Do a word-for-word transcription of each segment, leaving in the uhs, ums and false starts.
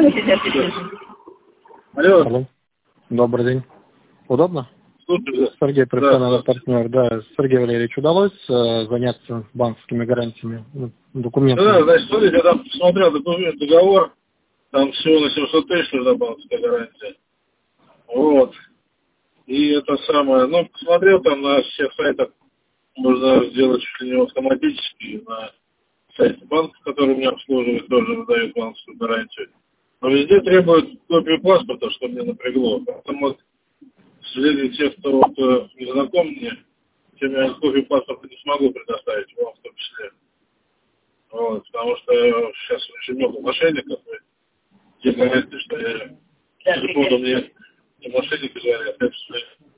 Алло. Алло. Добрый день. Удобно? Слушай, Сергей, профессиональный да, партнер. Да, Сергей Валерьевич, удалось э, заняться банковскими гарантиями, ну, документами? да, значит, смотрите, я там посмотрел документ, договор, там всего на семьсот тысяч нужна банковская гарантия. Вот. И это самое, ну, посмотрел там на всех сайтах, можно сделать чуть ли не автоматически, на сайте банка, который меня обслуживает, тоже выдает банковскую гарантию. Но везде требуют копию паспорта, что мне напрягло. Поэтому, вот, к сожалению, те, кто вот, э, не знаком мне, тем я копию паспорта не смогу предоставить, вам в том числе. Вот, потому что сейчас очень много мошенников, и те говорят, что я телефону мне и мошенники звонят, так что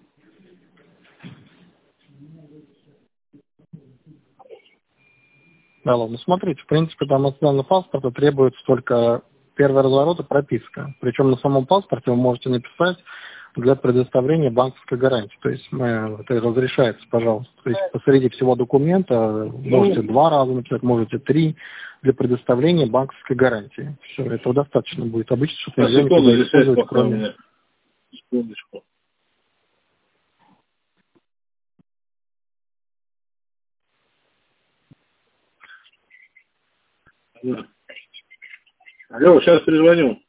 Да, ладно, смотрите, в принципе, там от данного паспорта требуется только первый разворот и прописка. Причем на самом паспорте вы можете написать для предоставления банковской гарантии. То есть мы, это разрешается, пожалуйста. То есть посреди всего документа можете два раза написать, можете три для предоставления банковской гарантии. Все, этого достаточно будет. Обычно, чтобы на нельзя секунду никуда летает использовать, пока у кроме... меня. Секундочку. Да. Алло, сейчас перезвоню.